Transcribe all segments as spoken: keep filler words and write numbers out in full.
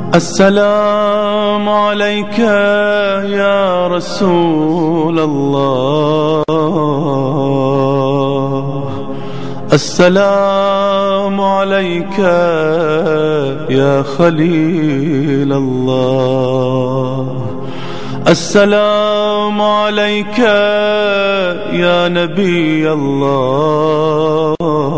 السلام عليك يا رسول الله، السلام عليك يا خليل الله، السلام عليك يا نبي الله،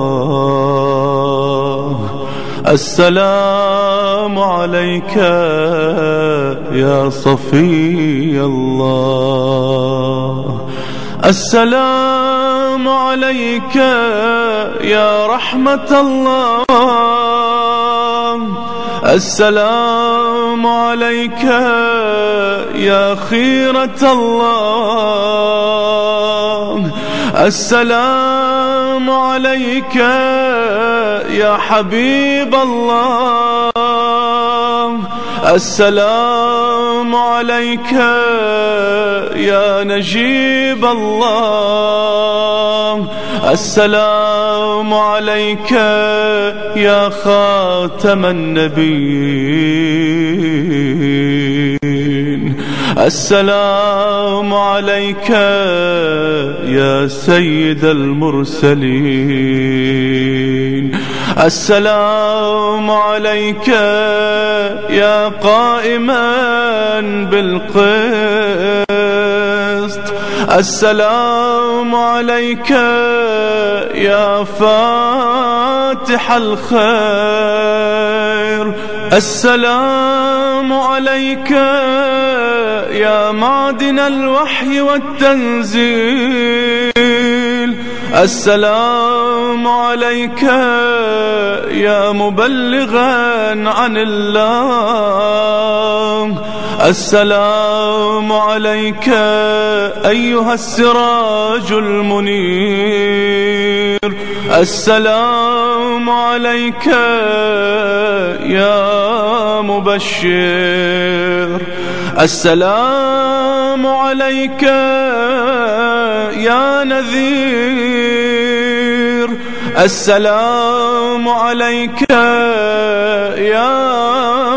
السلام عليك يا صفي الله، السلام عليك يا رحمة الله، السلام عليك يا خيرة الله، السلام عليك يا حبيب الله، السلام عليك يا نجيب الله، السلام عليك يا خاتم النبيين، السلام عليك يا سيد المرسلين، السلام عليك يا قائما بالقسط، السلام عليك يا فاتح الخير، السلام عليك يا معدن الوحي والتنزيل، السلام عليك يا مبلغا عن الله، السلام عليك أيها السراج المنير، السلام عليك يا مبشر، السلام عليك يا نذير، السلام عليك يا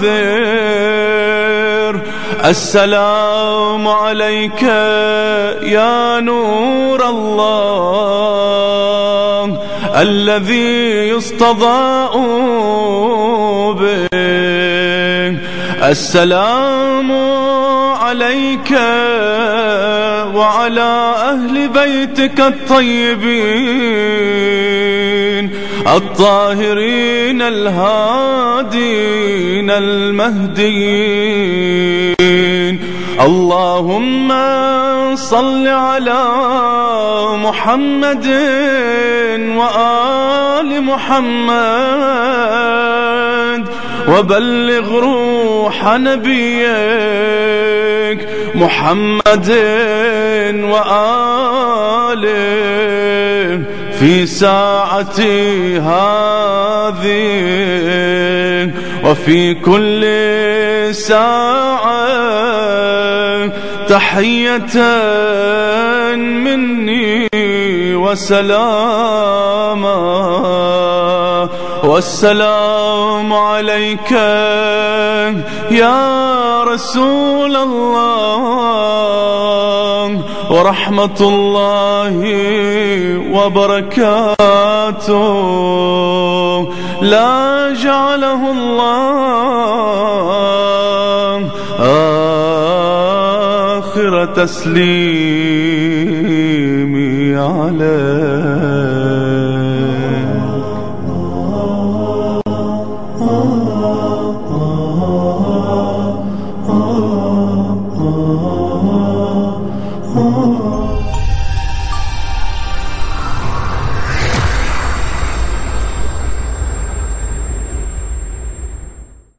منذر، السلام عليك يا نور الله الذي يستضاء به، السلام عليك وعلى أهل بيتك الطيبين الطاهرين الهادين المهديين، اللهم صل على محمد وآل محمد، وبلغ روح نبيك محمد وآله في ساعة هذه وفي كل ساعة، تحية مني وسلاما، والسلام عليك يا رسول الله ورحمة الله وبركاته، لا جعله الله آخر تسليمي عليه.